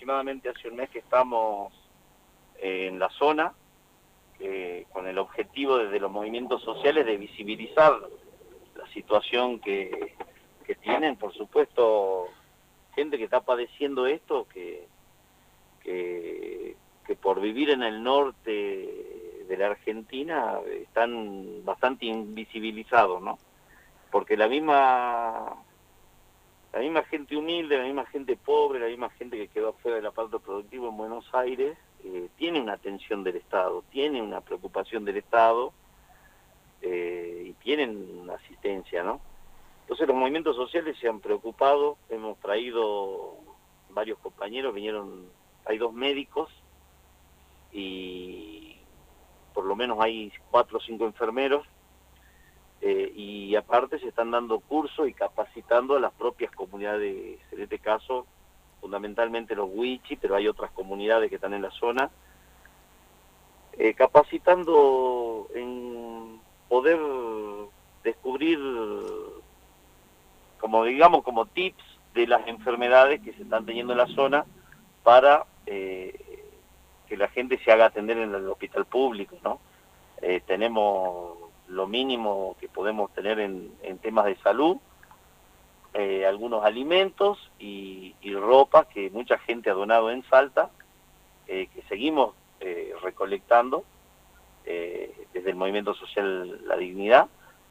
aproximadamente hace un mes que estamos en la zona, con el objetivo desde los movimientos sociales de visibilizar la situación que tienen, por supuesto, gente que está padeciendo esto, que por vivir en el norte de la Argentina están bastante invisibilizados, ¿no? Porque la misma gente humilde, la misma gente pobre, la misma gente que quedó afuera del aparato productivo en Buenos Aires, tiene una atención del Estado, tiene una preocupación del Estado, y tienen una asistencia, ¿no? Entonces los movimientos sociales se han preocupado, hemos traído varios compañeros, hay 2 médicos y por lo menos hay 4 o 5 enfermeros, y aparte se están dando cursos y capacitando a las propias comunidades, en este caso fundamentalmente los Wichi, pero hay otras comunidades que están en la zona, capacitando en poder descubrir, como digamos, como tips de las enfermedades que se están teniendo en la zona para que la gente se haga atender en el hospital público, ¿no? Tenemos lo mínimo que podemos tener en temas de salud, algunos alimentos y ropa que mucha gente ha donado en Salta, que seguimos recolectando desde el Movimiento Social La Dignidad,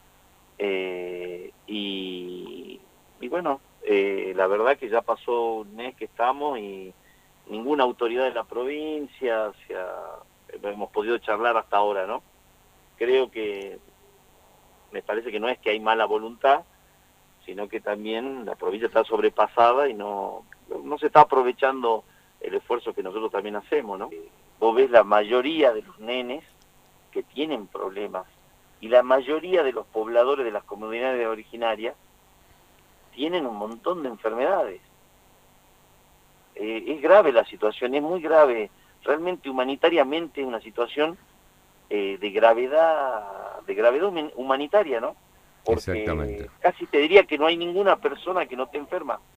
y bueno, la verdad que ya pasó un mes que estamos y ninguna autoridad de la provincia hemos podido charlar hasta ahora, ¿no? Creo que me parece que no es que hay mala voluntad, sino que también la provincia está sobrepasada y no se está aprovechando el esfuerzo que nosotros también hacemos, ¿no? Vos ves la mayoría de los nenes que tienen problemas y la mayoría de los pobladores de las comunidades originarias tienen un montón de enfermedades. Es grave la situación, es muy grave, realmente humanitariamente una situación de gravedad humanitaria, ¿no? Porque Exactamente. casi te diría que no hay ninguna persona que no esté enferma.